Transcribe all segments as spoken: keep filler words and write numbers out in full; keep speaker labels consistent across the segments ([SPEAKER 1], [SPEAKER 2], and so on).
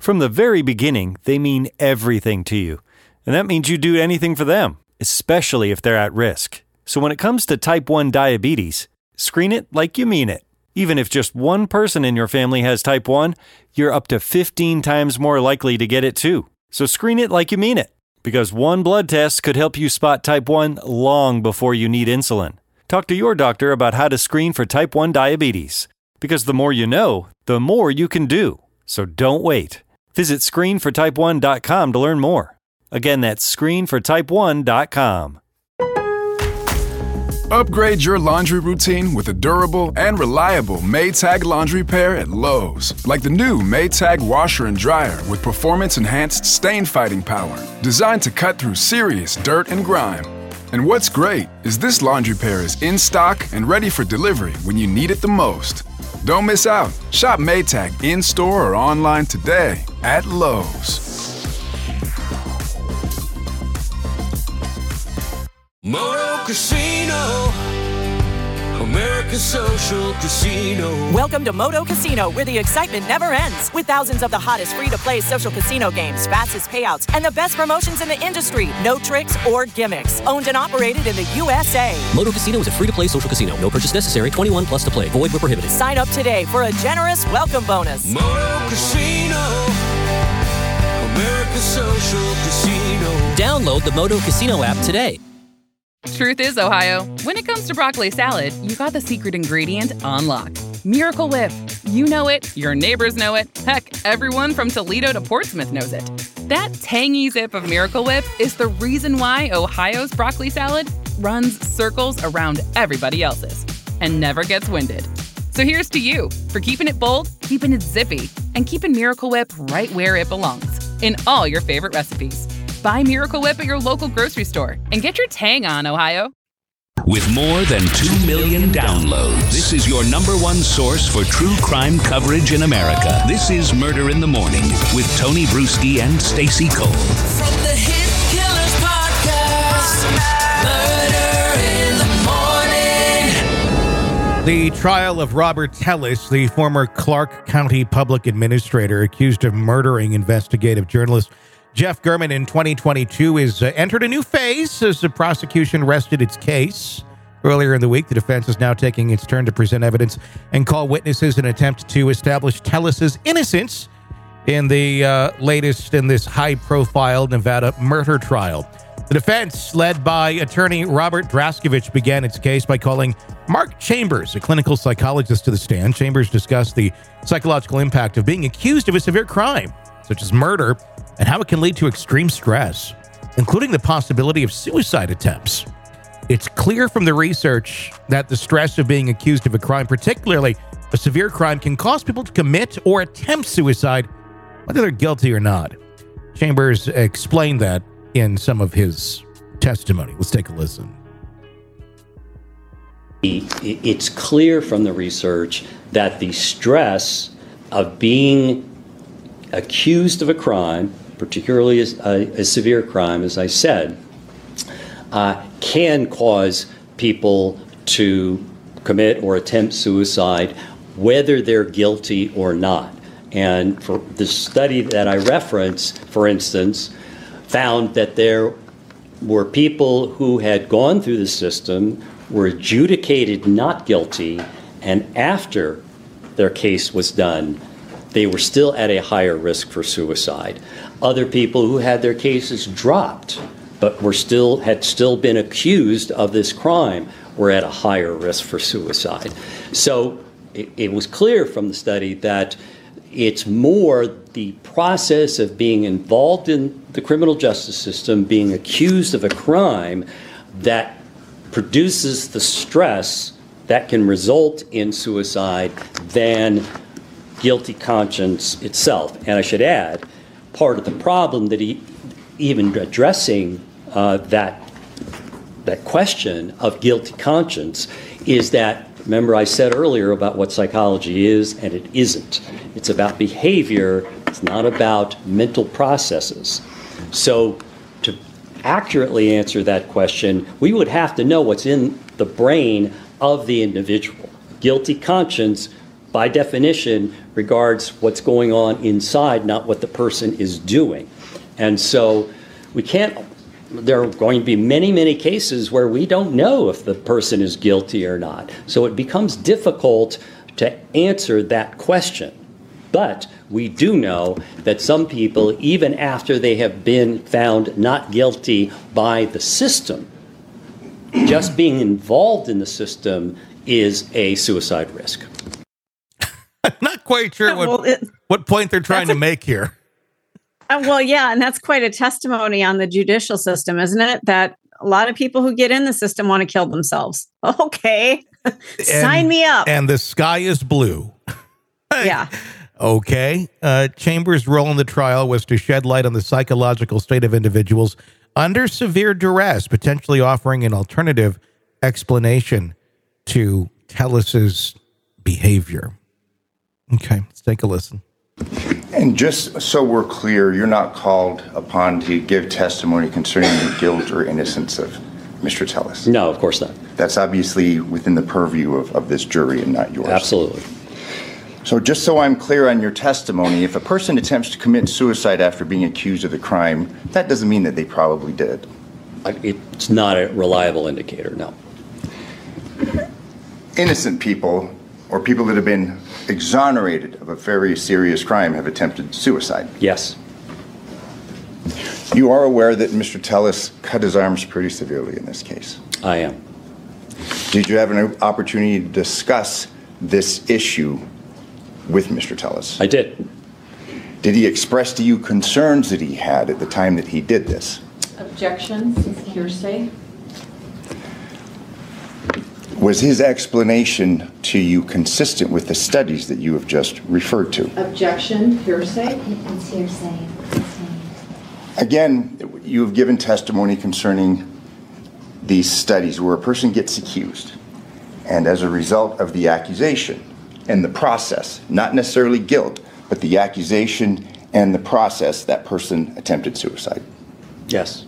[SPEAKER 1] From the very beginning, they mean everything to you. And that means you do anything for them, especially if they're at risk. So when it comes to type one diabetes, screen it like you mean it. Even if just one person in your family has type one, you're up to fifteen times more likely to get it too. So screen it like you mean it, because one blood test could help you spot type one long before you need insulin. Talk to your doctor about how to screen for type one diabetes, because the more you know, the more you can do. So don't wait. Visit screen for type one dot com to learn more. Again, that's screen for type one dot com.
[SPEAKER 2] Upgrade your laundry routine with a durable and reliable Maytag laundry pair at Lowe's. Like the new Maytag washer and dryer with performance-enhanced stain-fighting power, designed to cut through serious dirt and grime. And what's great is this laundry pair is in stock and ready for delivery when you need it the most. Don't miss out. Shop Maytag in-store or online today at Lowe's.
[SPEAKER 3] Moto Casino, America's Social Casino.
[SPEAKER 4] Welcome to Moto Casino, where the excitement never ends. With thousands of the hottest free-to-play social casino games, fastest payouts, and the best promotions in the industry. No tricks or gimmicks. Owned and operated in the U S A.
[SPEAKER 5] Moto Casino is a free-to-play social casino. No purchase necessary. twenty-one plus to play. Void where prohibited.
[SPEAKER 4] Sign up today for a generous welcome bonus.
[SPEAKER 3] Moto Casino, America's Social Casino.
[SPEAKER 5] Download the Moto Casino app today.
[SPEAKER 6] Truth is, Ohio, when it comes to broccoli salad, you got the secret ingredient on lock. Miracle Whip. You know it, your neighbors know it, heck, everyone from Toledo to Portsmouth knows it. That tangy zip of Miracle Whip is the reason why Ohio's broccoli salad runs circles around everybody else's and never gets winded. So here's to you for keeping it bold, keeping it zippy, and keeping Miracle Whip right where it belongs, in all your favorite recipes. Buy Miracle Whip at your local grocery store and get your tang on, Ohio.
[SPEAKER 7] With more than two million downloads, this is your number one source for true crime coverage in America. This is Murder in the Morning with Tony Bruschi and Stacey Cole.
[SPEAKER 3] From the Hit Killers Podcast, Murder in the Morning.
[SPEAKER 8] The trial of Robert Tellis, the former Clark County public administrator accused of murdering investigative journalist Jeff German in twenty twenty-two, is uh, entered a new phase as the prosecution rested its case. Earlier in the week, the defense is now taking its turn to present evidence and call witnesses in an attempt to establish Tellis's innocence in the uh, latest in this high-profile Nevada murder trial. The defense, led by attorney Robert Draskevich, began its case by calling Mark Chambers, a clinical psychologist, to the stand. Chambers discussed the psychological impact of being accused of a severe crime, such as murder, and how it can lead to extreme stress, including the possibility of suicide attempts. It's clear from the research that the stress of being accused of a crime, particularly a severe crime, can cause people to commit or attempt suicide, whether they're guilty or not. Chambers explained that in some of his testimony. Let's take a listen.
[SPEAKER 9] It's clear from the research that the stress of being accused of a crime, particularly a, a severe crime, as I said, uh, can cause people to commit or attempt suicide, whether they're guilty or not. And for the study that I referenced, for instance, found that there were people who had gone through the system, were adjudicated not guilty, and after their case was done, they were still at a higher risk for suicide. Other people who had their cases dropped, but were still had still been accused of this crime, were at a higher risk for suicide. So it, it was clear from the study that it's more the process of being involved in the criminal justice system, being accused of a crime, that produces the stress that can result in suicide than guilty conscience itself. And I should add, part of the problem that he, even addressing uh, that that question of guilty conscience, is that, remember I said earlier about what psychology is and it isn't. It's about behavior, it's not about mental processes. So to accurately answer that question, we would have to know what's in the brain of the individual. Guilty conscience by definition, regards what's going on inside, not what the person is doing. And so we can't, there are going to be many, many cases where we don't know if the person is guilty or not. So it becomes difficult to answer that question. But we do know that some people, even after they have been found not guilty by the system, just being involved in the system is a suicide risk.
[SPEAKER 8] I'm not quite sure what,
[SPEAKER 10] Well, it-
[SPEAKER 8] what point they're trying to
[SPEAKER 10] a-
[SPEAKER 8] make here.
[SPEAKER 10] Uh, well, yeah, and that's quite a testimony on the judicial system, isn't it? That a lot of people who get in the system want to kill themselves. Okay, sign
[SPEAKER 8] And-
[SPEAKER 10] me up.
[SPEAKER 8] And the sky is blue.
[SPEAKER 10] Yeah.
[SPEAKER 8] Okay. Uh, Chambers' role in the trial was to shed light on the psychological state of individuals under severe duress, potentially offering an alternative explanation to Tellis's behavior. Okay, let's take a listen.
[SPEAKER 11] And just so we're clear, you're not called upon to give testimony concerning the guilt or innocence of Mister Tellis.
[SPEAKER 9] No, of course not.
[SPEAKER 11] That's obviously within the purview of, of this jury and not yours.
[SPEAKER 9] Absolutely.
[SPEAKER 11] So just so I'm clear on your testimony, if a person attempts to commit suicide after being accused of the crime, that doesn't mean that they probably did.
[SPEAKER 9] I- It's not a reliable indicator, no.
[SPEAKER 11] Innocent people or people that have been exonerated of a very serious crime have attempted suicide.
[SPEAKER 9] Yes.
[SPEAKER 11] You are aware that Mister Tellis cut his arms pretty severely in this case.
[SPEAKER 9] I am.
[SPEAKER 11] Did you have an opportunity to discuss this issue with Mister Tellis?
[SPEAKER 9] I did.
[SPEAKER 11] Did he express to you concerns that he had at the time that he did this?
[SPEAKER 12] Objection, this is hearsay.
[SPEAKER 11] Was his explanation to you consistent with the studies that you have just referred to?
[SPEAKER 12] Objection, hearsay.
[SPEAKER 13] It's hearsay.
[SPEAKER 11] Again, you have given testimony concerning these studies where a person gets accused, and as a result of the accusation and the process, not necessarily guilt, but the accusation and the process, that person attempted suicide.
[SPEAKER 9] Yes.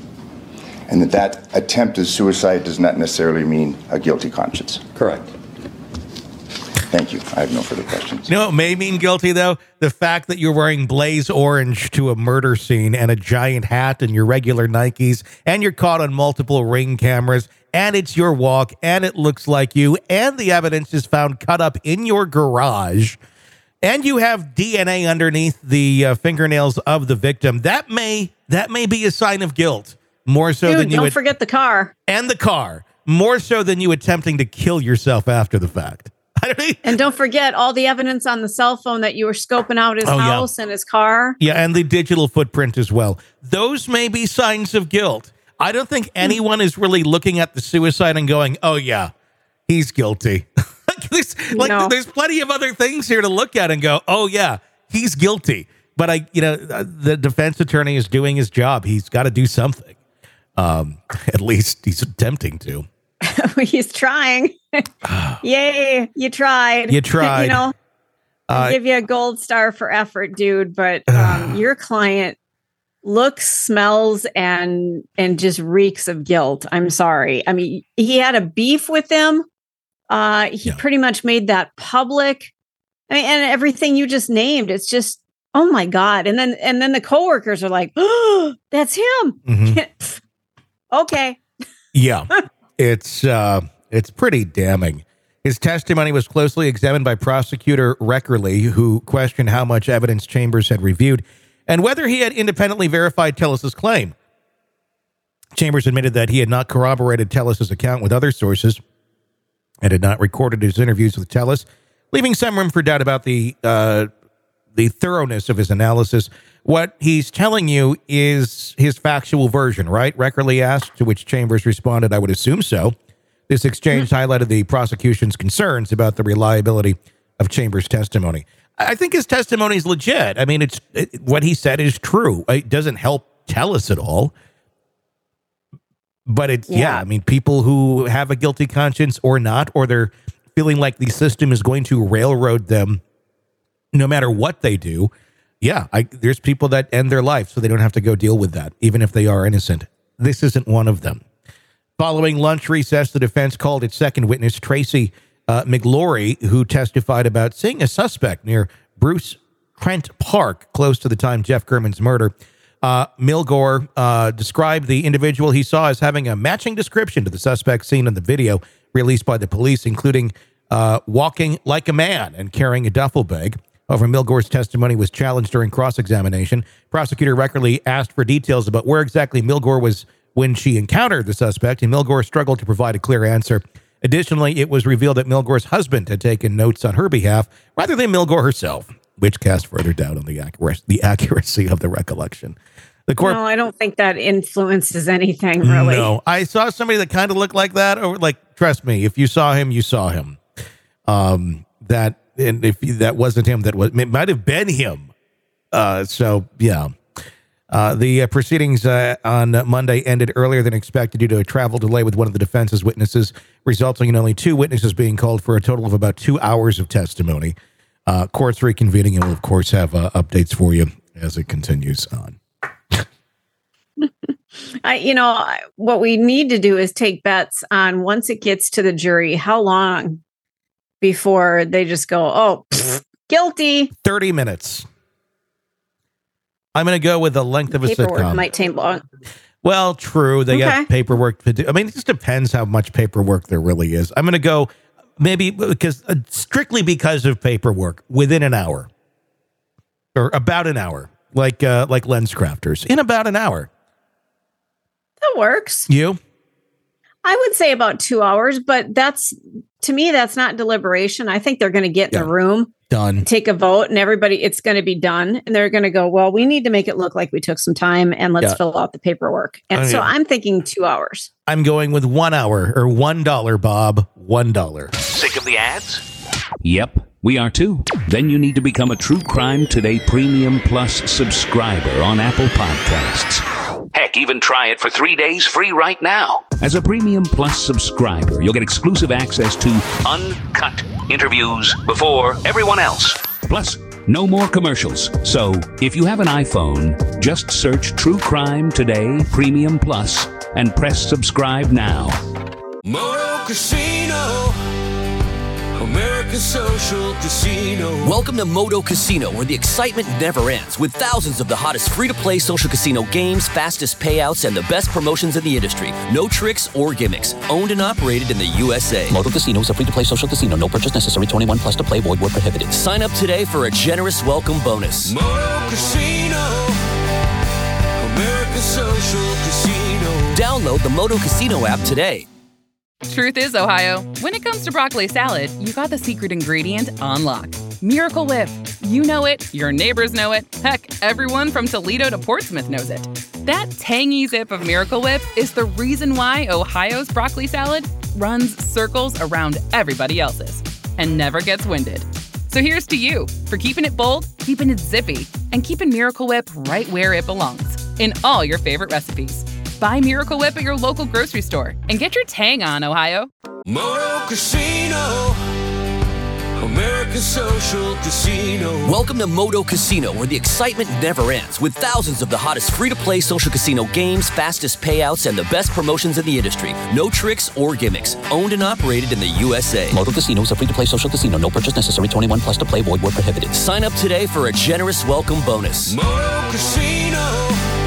[SPEAKER 11] And that that attempt at suicide does not necessarily mean a guilty conscience.
[SPEAKER 9] Correct.
[SPEAKER 11] Thank you. I have no further questions.
[SPEAKER 8] You know what may mean guilty, though? The fact that you're wearing blaze orange to a murder scene and a giant hat and your regular Nikes, and you're caught on multiple Ring cameras, and it's your walk, and it looks like you, and the evidence is found cut up in your garage, and you have D N A underneath the uh, fingernails of the victim. That may that may be a sign of guilt, more so
[SPEAKER 10] Dude,
[SPEAKER 8] than you
[SPEAKER 10] don't
[SPEAKER 8] would,
[SPEAKER 10] forget the car.
[SPEAKER 8] and the car, more so than you attempting to kill yourself after the fact. I don't know.
[SPEAKER 10] And don't forget all the evidence on the cell phone that you were scoping out his
[SPEAKER 8] Oh, yeah.
[SPEAKER 10] house and his car.
[SPEAKER 8] Yeah, and the digital footprint as well. Those may be signs of guilt. I don't think anyone is really looking at the suicide and going, oh, yeah, he's guilty. like, there's, like
[SPEAKER 10] No.
[SPEAKER 8] there's plenty of other things here to look at and go, oh, yeah, he's guilty. But, I, you know, the defense attorney is doing his job. He's got to do something. Um, at least he's attempting to.
[SPEAKER 10] He's trying. Yay, you tried.
[SPEAKER 8] You tried.
[SPEAKER 10] you know, I'll
[SPEAKER 8] Uh,
[SPEAKER 10] give you a gold star for effort, dude. But um, your client looks, smells, and and just reeks of guilt. I'm sorry. I mean, he had a beef with them. Uh, he
[SPEAKER 8] Yeah.
[SPEAKER 10] pretty much made that public. I mean, and everything you just named. It's just, oh my God. And then and then the coworkers are like, oh, that's him.
[SPEAKER 8] Mhm.
[SPEAKER 10] Okay.
[SPEAKER 8] Yeah, it's uh, it's pretty damning. His testimony was closely examined by prosecutor Reckerly, who questioned how much evidence Chambers had reviewed and whether he had independently verified Tellis's claim. Chambers admitted that he had not corroborated Tellis's account with other sources and had not recorded his interviews with Tellis, leaving some room for doubt about the uh, the thoroughness of his analysis. What he's telling you is his factual version, right? Reckerly asked, to which Chambers responded, I would assume so. This exchange highlighted the prosecution's concerns about the reliability of Chambers' testimony. I think his testimony is legit. I mean, it's it, what he said is true. It doesn't help Tellis at all. But it's, yeah. yeah, I mean, people who have a guilty conscience or not, or they're feeling like the system is going to railroad them no matter what they do. Yeah, I, there's people that end their life so they don't have to go deal with that, even if they are innocent. This isn't one of them. Following lunch recess, the defense called its second witness, Tracy uh, McLaurie, who testified about seeing a suspect near Bruce Trent Park, close to the time Jeff German's murder. Uh, Milgore uh, described the individual he saw as having a matching description to the suspect seen in the video released by the police, including uh, walking like a man and carrying a duffel bag. However, Milgore's testimony was challenged during cross-examination. Prosecutor regularly asked for details about where exactly Milgore was when she encountered the suspect, and Milgore struggled to provide a clear answer. Additionally, it was revealed that Milgore's husband had taken notes on her behalf rather than Milgore herself, which cast further doubt on the, accuracy, the accuracy of the recollection. The court,
[SPEAKER 10] no, I don't think that influences anything, really.
[SPEAKER 8] No, I saw somebody that kind of looked like that. Or like, trust me, if you saw him, you saw him. Um, that and if that wasn't him, that was it might have been him. Uh, so yeah. Uh, the uh, proceedings uh, on Monday ended earlier than expected due to a travel delay with one of the defense's witnesses, resulting in only two witnesses being called for a total of about two hours of testimony. Uh, court's reconvening and will, of course, have uh, updates for you as it continues on.
[SPEAKER 10] I, you know, what we need to do is take bets on once it gets to the jury, how long before they just go, oh, pfft, guilty.
[SPEAKER 8] thirty minutes. I'm going to go with the length of a
[SPEAKER 10] Paperwork
[SPEAKER 8] sitcom.
[SPEAKER 10] might take long.
[SPEAKER 8] Well, true. They
[SPEAKER 10] Okay.
[SPEAKER 8] got paperwork to do. I mean, it just depends how much paperwork there really is. I'm going to go maybe because uh, strictly because of paperwork within an hour or about an hour, like uh, like Lens Crafters in about an hour.
[SPEAKER 10] That works.
[SPEAKER 8] You?
[SPEAKER 10] I would say about two hours, but that's, to me, that's not deliberation. I think they're going to get in
[SPEAKER 8] Yeah.
[SPEAKER 10] the room,
[SPEAKER 8] Done.
[SPEAKER 10] take a vote, and everybody, it's going to be done. And they're going to go, well, we need to make it look like we took some time and let's
[SPEAKER 8] Yeah.
[SPEAKER 10] fill out the paperwork. And
[SPEAKER 8] Oh,
[SPEAKER 10] so
[SPEAKER 8] yeah.
[SPEAKER 10] I'm thinking two hours.
[SPEAKER 8] I'm going with one hour or one dollar, Bob. One dollar.
[SPEAKER 7] Sick of the ads? Yep, we are too. Then you need to become a True Crime Today Premium Plus subscriber on Apple Podcasts. Heck, even try it for three days free right now. As a Premium Plus subscriber, you'll get exclusive access to uncut interviews before everyone else. Plus, no more commercials. So, if you have an iPhone, just search True Crime Today Premium Plus and press subscribe now.
[SPEAKER 3] Moto Casino, America's social casino.
[SPEAKER 5] Welcome to Moto Casino, where the excitement never ends, with thousands of the hottest free-to-play social casino games, fastest payouts, and the best promotions in the industry. No tricks or gimmicks. Owned and operated in the U S A. Moto Casino is a free-to-play social casino. No purchase necessary. twenty-one plus to play. Void where prohibited. Sign up today for a generous welcome bonus.
[SPEAKER 3] Moto Casino, America's social casino.
[SPEAKER 5] Download the Moto Casino app today.
[SPEAKER 6] Truth is, Ohio, when it comes to broccoli salad, you got the secret ingredient on lock. Miracle Whip. You know it, your neighbors know it, heck, everyone from Toledo to Portsmouth knows it. That tangy zip of Miracle Whip is the reason why Ohio's broccoli salad runs circles around everybody else's and never gets winded. So here's to you for keeping it bold, keeping it zippy, and keeping Miracle Whip right where it belongs, in all your favorite recipes. Buy Miracle Whip at your local grocery store and get your tang on, Ohio.
[SPEAKER 3] Moto Casino, America's social casino.
[SPEAKER 5] Welcome to Moto Casino, where the excitement never ends, with thousands of the hottest free-to-play social casino games, fastest payouts, and the best promotions in the industry. No tricks or gimmicks. Owned and operated in the U S A. Moto Casino is a free-to-play social casino. No purchase necessary. twenty-one plus to play. Void where prohibited. Sign up today for a generous welcome bonus.
[SPEAKER 3] Moto Casino,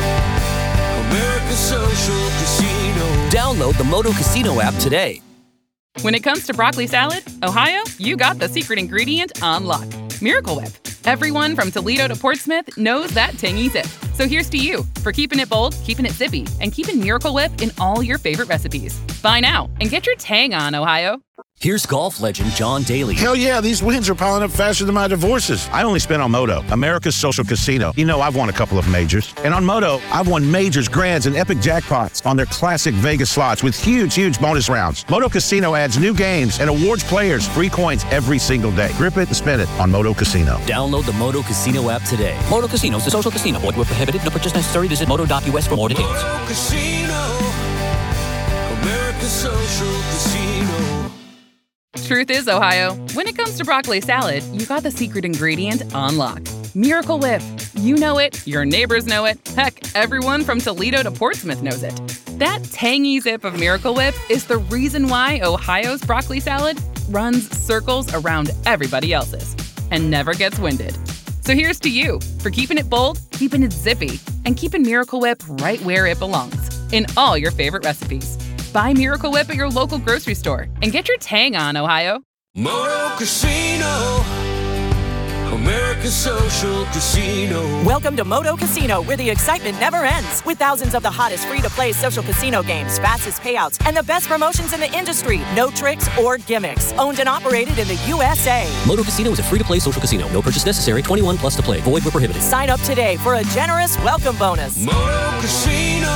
[SPEAKER 3] America's social casino.
[SPEAKER 5] Download the Moto Casino app today.
[SPEAKER 6] When it comes to broccoli salad, Ohio, you got the secret ingredient on lock. Miracle Whip. Everyone from Toledo to Portsmouth knows that tangy zip. So here's to you for keeping it bold, keeping it zippy, and keeping Miracle Whip in all your favorite recipes. Buy now and get your tang on, Ohio.
[SPEAKER 5] Here's golf legend John Daly.
[SPEAKER 13] Hell yeah, these wins are piling up faster than my divorces. I only spent on Moto, America's social casino. You know, I've won a couple of majors. And on Moto, I've won majors, grands, and epic jackpots on their classic Vegas slots with huge, huge bonus rounds. Moto Casino adds new games and awards players free coins every single day. Grip it and spin it on Moto Casino.
[SPEAKER 5] Download the Moto Casino app today. Moto Casino is a social casino. Void where prohibited. No purchase necessary. Visit moto dot U S for more details.
[SPEAKER 3] Moto Casino, America's social casino.
[SPEAKER 6] Truth is, Ohio, when it comes to broccoli salad, you got the secret ingredient on lock. Miracle Whip. You know it, your neighbors know it, heck, everyone from Toledo to Portsmouth knows it. That tangy zip of Miracle Whip is the reason why Ohio's broccoli salad runs circles around everybody else's and never gets winded. So here's to you for keeping it bold, keeping it zippy, and keeping Miracle Whip right where it belongs, in all your favorite recipes. Buy Miracle Whip at your local grocery store and get your tang on, Ohio.
[SPEAKER 3] Moto Casino, America's social casino.
[SPEAKER 4] Welcome to Moto Casino, where the excitement never ends. With thousands of the hottest free-to-play social casino games, fastest payouts, and the best promotions in the industry. No tricks or gimmicks. Owned and operated in the U S A.
[SPEAKER 5] Moto Casino is a free-to-play social casino. No purchase necessary. twenty-one plus to play. Void where prohibited.
[SPEAKER 4] Sign up today for a generous welcome bonus.
[SPEAKER 3] Moto Casino,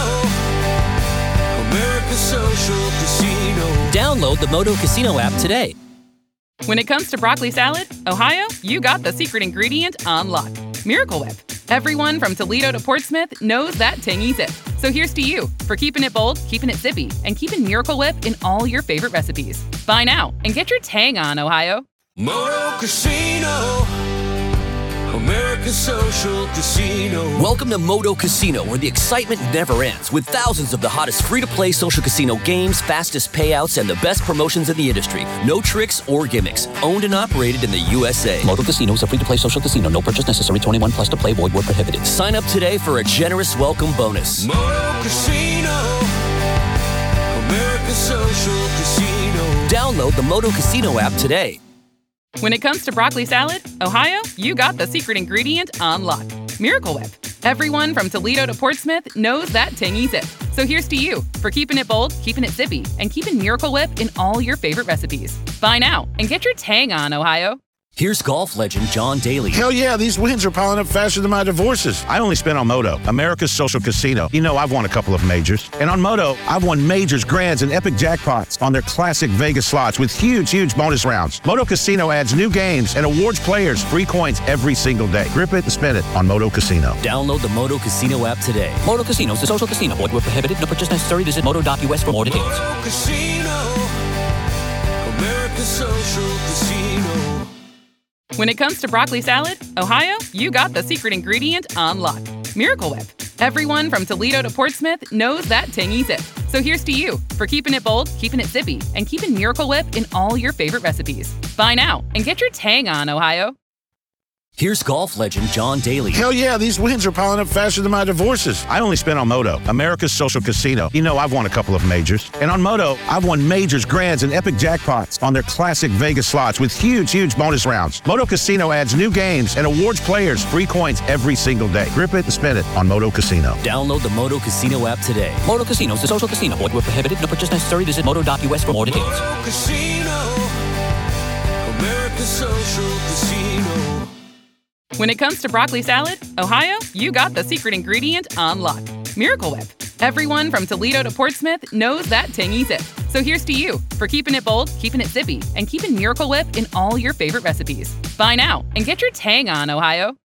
[SPEAKER 3] America's social casino.
[SPEAKER 5] Download the Moto Casino app today.
[SPEAKER 6] When it comes to broccoli salad, Ohio, you got the secret ingredient on lock. Miracle Whip. Everyone from Toledo to Portsmouth knows that tangy zip. So here's to you for keeping it bold, keeping it zippy, and keeping Miracle Whip in all your favorite recipes. Buy now and get your tang on, Ohio.
[SPEAKER 3] Moto Casino, America's social casino.
[SPEAKER 5] Welcome to Moto Casino, where the excitement never ends, with thousands of the hottest free-to-play social casino games, fastest payouts, and the best promotions in the industry. No tricks or gimmicks. Owned and operated in the U S A.
[SPEAKER 14] Moto Casino is a free-to-play social casino. No purchase necessary. twenty-one plus to play. Void where prohibited.
[SPEAKER 5] Sign up today for a generous welcome bonus.
[SPEAKER 3] Moto Casino, America's social casino.
[SPEAKER 5] Download the Moto Casino app today.
[SPEAKER 6] When it comes to broccoli salad, Ohio, you got the secret ingredient on lock. Miracle Whip. Everyone from Toledo to Portsmouth knows that tangy zip. So here's to you for keeping it bold, keeping it zippy, and keeping Miracle Whip in all your favorite recipes. Buy now and get your tang on, Ohio.
[SPEAKER 5] Here's golf legend John Daly.
[SPEAKER 13] Hell yeah, these wins are piling up faster than my divorces. I only spent on Moto, America's social casino. You know, I've won a couple of majors. And on Moto, I've won majors, grands, and epic jackpots on their classic Vegas slots with huge, huge bonus rounds. Moto Casino adds new games and awards players free coins every single day. Grip it and spin it on Moto Casino.
[SPEAKER 5] Download the Moto Casino app today.
[SPEAKER 14] Moto Casino is a social casino. Void where prohibited. No purchase necessary. Visit moto dot U S for more details.
[SPEAKER 3] Moto Casino, America's social casino.
[SPEAKER 6] When it comes to broccoli salad, Ohio, you got the secret ingredient on lock. Miracle Whip. Everyone from Toledo to Portsmouth knows that tangy zip. So here's to you for keeping it bold, keeping it zippy, and keeping Miracle Whip in all your favorite recipes. Buy now and get your tang on, Ohio.
[SPEAKER 5] Here's golf legend John Daly.
[SPEAKER 13] Hell yeah, these wins are piling up faster than my divorces. I only spent on Moto, America's social casino. You know, I've won a couple of majors. And on Moto, I've won majors, grands, and epic jackpots on their classic Vegas slots with huge, huge bonus rounds. Moto Casino adds new games and awards players free coins every single day. Grip it and spin it on Moto Casino.
[SPEAKER 5] Download the Moto Casino app today.
[SPEAKER 14] Moto Casino is a social casino. Void where prohibited. No purchase necessary. Visit moto dot U S for more details.
[SPEAKER 3] Moto Casino, America's social casino.
[SPEAKER 6] When it comes to broccoli salad, Ohio, you got the secret ingredient on lock. Miracle Whip. Everyone from Toledo to Portsmouth knows that tangy zip. So here's to you for keeping it bold, keeping it zippy, and keeping Miracle Whip in all your favorite recipes. Buy now and get your tang on, Ohio.